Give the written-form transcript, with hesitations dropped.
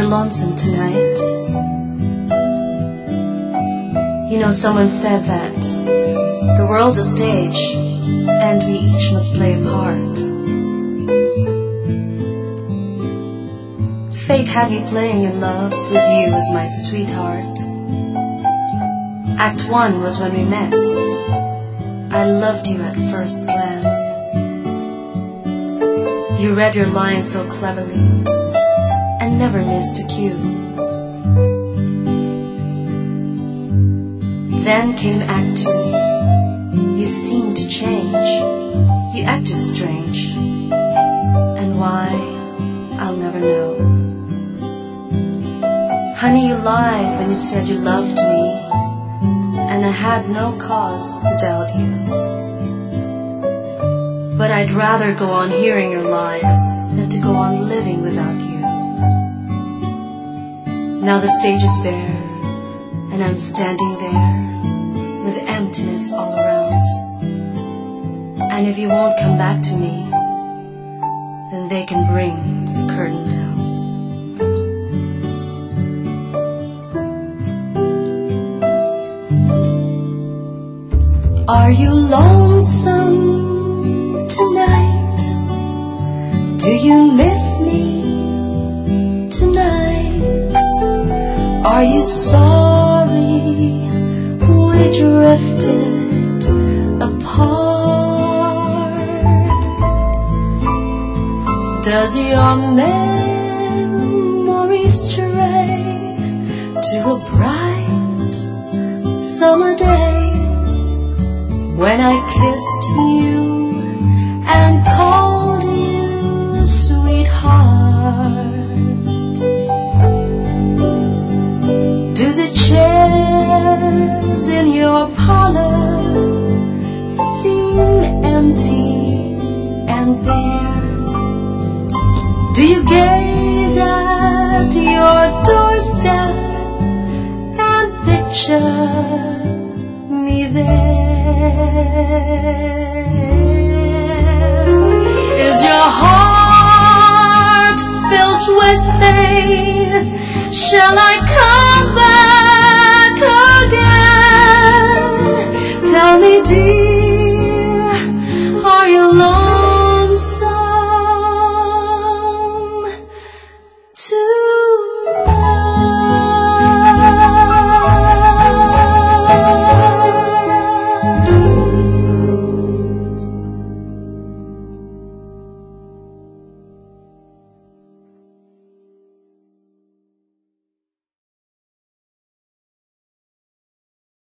lonesome tonight? You know, someone said that the world's a stage and we each must play a part. Fate had me playing in love with you as my sweetheart. Act 1 was when we met. I loved you at first glance. You read your lines so cleverly and never missed a cue. Then came Act 2. You seemed to change. You acted strange. And why, I'll never know. Honey, you lied when you said you loved me, and I had no cause to doubt you. But I'd rather go on hearing your lies than to go on living without you. Now the stage is bare, and I'm standing there with emptiness all around. And if you won't come back to me, then they can bring the curtain down. Are you lonesome tonight? Do you miss me tonight? Are you sorry we drifted apart? Does your memory stray to a bright summer day when I kissed you and called you sweetheart? Do the chairs in your parlor seem empty and bare? Do you gaze at your doorstep and picture me there? Is your heart filled with pain? Shall I come